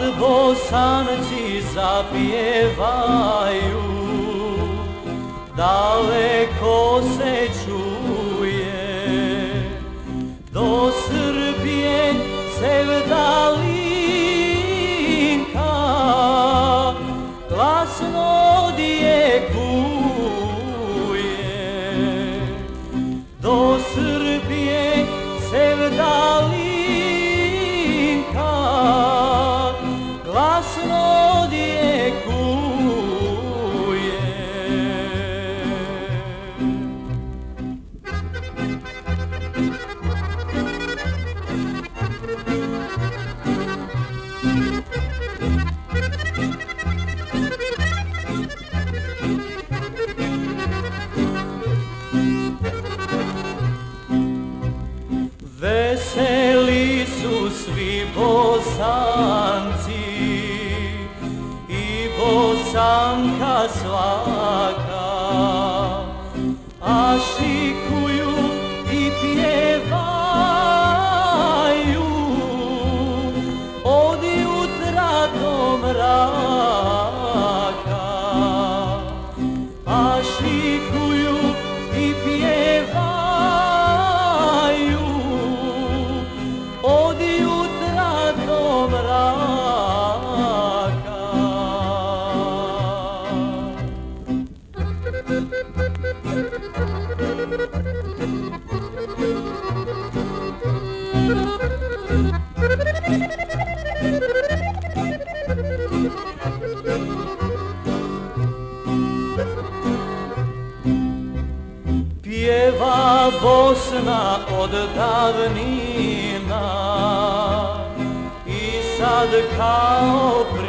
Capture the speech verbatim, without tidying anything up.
Bosanci zapjevaju, daleko se čuje, do Srbije sevdalinka glasno odjekuje, do Srbije sevdalinka glasno odjekuje. Veseli su svi Bosanci i Bosanka svaka, a šikuju i pjevaju od jutra do mraka, a šikuju i pjevaju od jutra do mraka. Pjeva Bosna od davnina i sad kao